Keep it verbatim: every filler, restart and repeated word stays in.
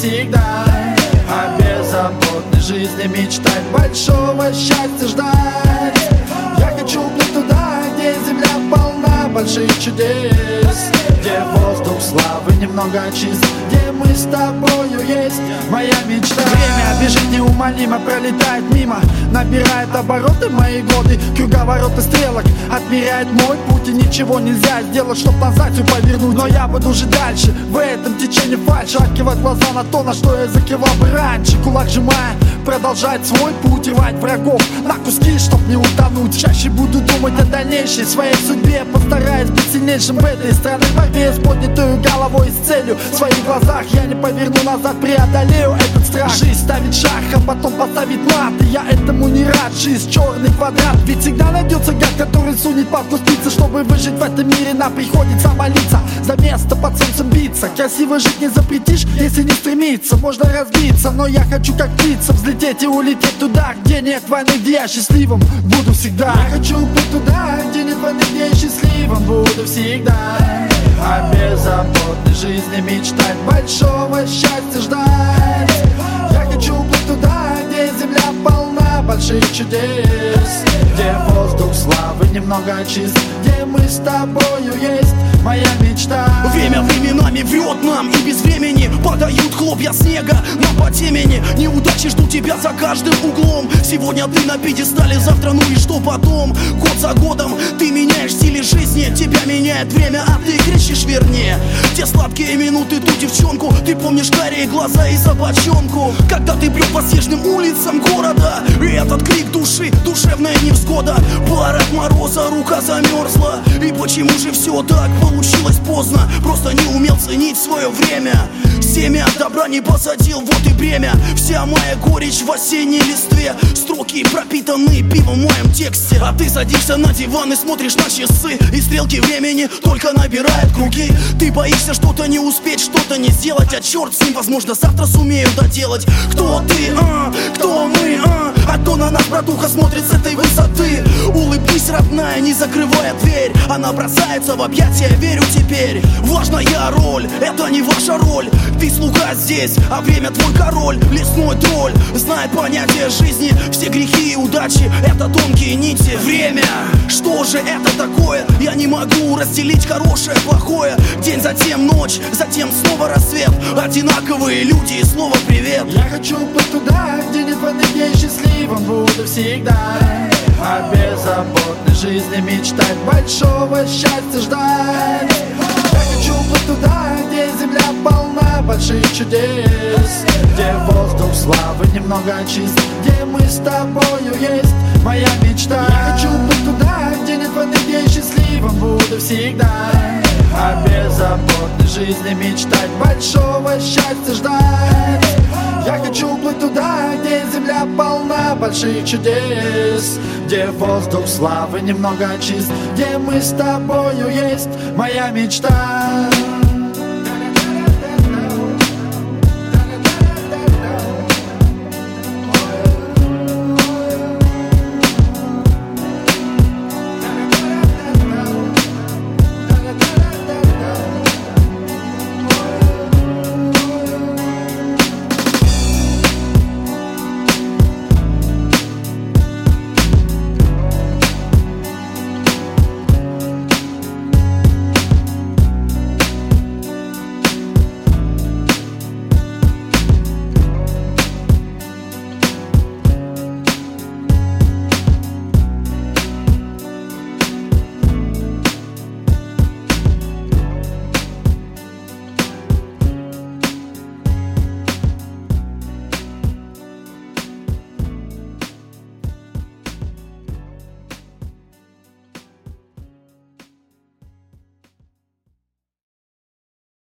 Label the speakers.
Speaker 1: всегда. О беззаботной жизни мечтать, большого счастья ждать. Я хочу плыть туда, где земля полна больших чудес, где воздух славы немного чист, где мы с тобою есть моя мечта. Время бежит неумолимо, пролетает мимо, набирает обороты мои годы, круговороты стрелок отмеряет мой путь. И ничего нельзя сделать, чтоб назад все повернуть. Но я буду жить дальше, в этом течении фальши, открывать глаза на то, на что я закрывал бы раньше. Кулак сжимая, продолжать свой путь, рвать врагов на куски, чтоб не утонуть. Чаще буду думать о дальнейшей своей судьбе, постараюсь быть сильнейшим в этой странной борьбе. С поднятой головой и с целью в своих глазах я не поверну назад, преодолею этот страх. Жизнь ставит шаг, а потом поставит мат, и я этому не рад. Жизнь черный квадрат, ведь всегда найдется гад, который сунет палку в спицы. Чтобы выжить в этом мире, нам приходится молиться, за место под солнцем биться. Красиво жить не запретишь, если не стремиться. Можно разбиться, но я хочу как птица взлететь и улететь туда, где нет войны, где я счастливым буду всегда. Я хочу быть туда, где нет войны, где я счастливым буду всегда. О беззаботной жизни мечтать, большого счастья ждать. Я хочу плыть туда, где земля полна больших чудес, где воздух славы немного чист, где мы с тобою есть моя мечта.
Speaker 2: Время временами врет нам, и без времени падают хлопья снега нам по темени. Неудачи ждут тебя за каждым углом. Сегодня ты на пьедестале, завтра ну и что потом? Год за годом ты меняешь стиль жизни, тебя меняет время, а ты кричишь вернее. Те сладкие минуты, ту девчонку, ты помнишь карие глаза и собачонку. Когда ты брел по снежным улицам города, и этот крик души, душевная невзгода. Пар от мороза, рука замерзла. И почему же все так получилось поздно? Просто не умел ценить свое время. Семя добра не посадил, вот и бремя. Вся моя горечь в осенней листве. Строки пропитаны пивом в моем тексте. А ты садишься на диван и смотришь на часы, и стрелки времени только набирают круги. Ты боишься что-то не успеть, что-то не сделать, а черт с ним, возможно, завтра сумею доделать. Кто ты, а? Кто мы, а? А то на нас братуха смотрит с этой высоты. Улыбнись, родная, не закрывая дверь. Она бросается в объятия, верю теперь. Важная роль, это не ваша роль. Ты слуга здесь, а время твой король. Лесной тролль, знает понятие жизни. Все грехи и удачи, это тонкие нити. Время, что же это такое? Я не могу разделить хорошее, плохое. День, затем ночь, затем снова рассвет. Одинаковые люди и слово привет.
Speaker 1: Я хочу плыть туда, где нет войны, где я счастливым буду всегда. О беззаботной жизни мечтать, большого счастья ждать. Я хочу плыть туда, где земля полна больших чудес, где воздух славы немного чист, где мы с тобою есть моя мечта. Я хочу плыть туда, где нет войны, где я счастливым буду всегда. О беззаботной жизни мечтать, большого счастья ждать. Я хочу плыть туда, где земля полна больших чудес, где воздух славы немного чист, где мы с тобою есть моя мечта.